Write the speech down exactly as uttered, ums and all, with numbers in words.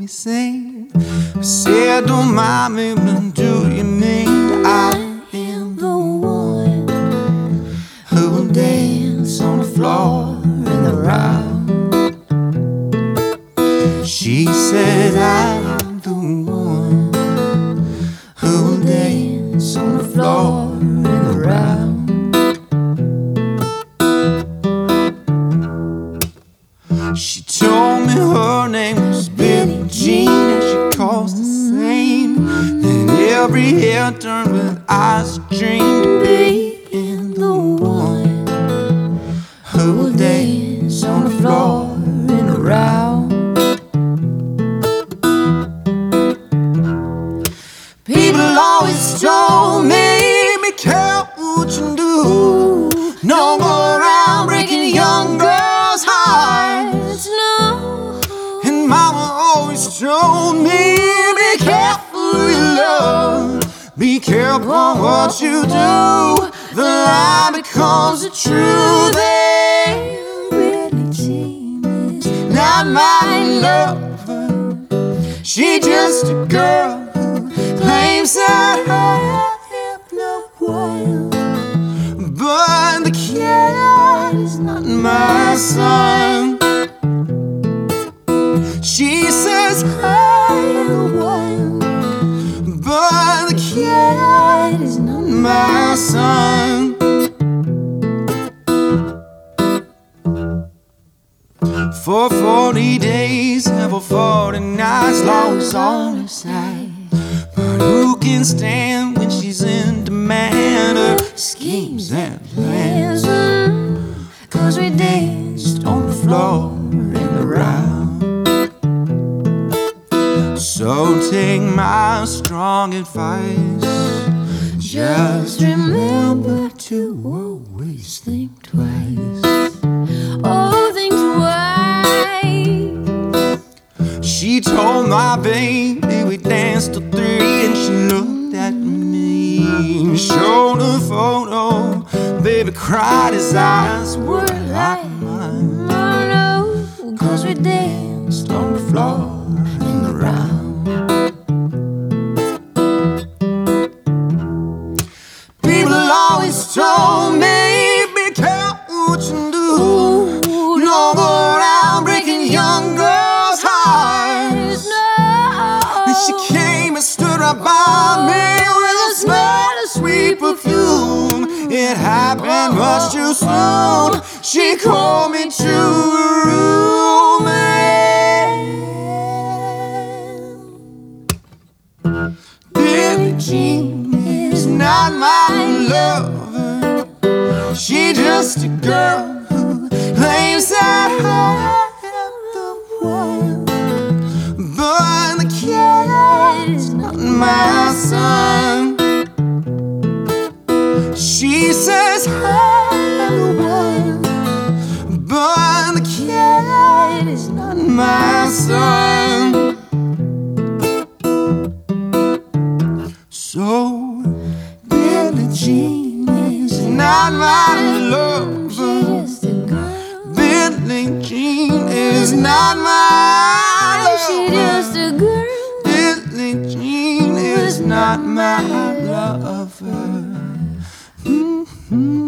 me sing. I said, don't mind me, but do you mean I am the one who will dance on the floor in the round? She said, I am the one who will dance on the floor in the round. She told me her name was Billie Jean, and she calls the same. And every hair turned with eyes that dreamed of being the one who will dance on the floor in a round. People always told me, be careful what you do. Don't go around breaking young girls' hearts, no. And mama always told me, be careful who you love. Be careful what you do. The lie becomes the truth. And Billie Jean is not my lover. She just a girl who claims that I am the one. But the cat is not my son. She says I am the one, but the cat is not my son. For forty days and for forty nights, law is on her side. But who can stand when she's in demand? Her schemes and plans, cause we danced on the floor in the round. So take my strong advice, just remember to always think twice. Oh, think twice. She told my baby we danced till three, and she looked at me, showed a photo. Baby cried, his eyes were like mine. Oh no, cause we danced on the floor in the round. People always told me, be careful what you do. Don't go around breaking young girls' hearts, no. And she came and stood right by me with a smell of sweet perfume. It happened much too soon. She called me to her room. Billie Jean is not my lover. She just a girl who claims that I am the one. But the cat is not my son. She says I'm the one, but the cat is not my son. So Billie Jean is not my lover. Billie Jean is not my lover. She just a girl. Billie Jean is not my lover. Mm-hmm.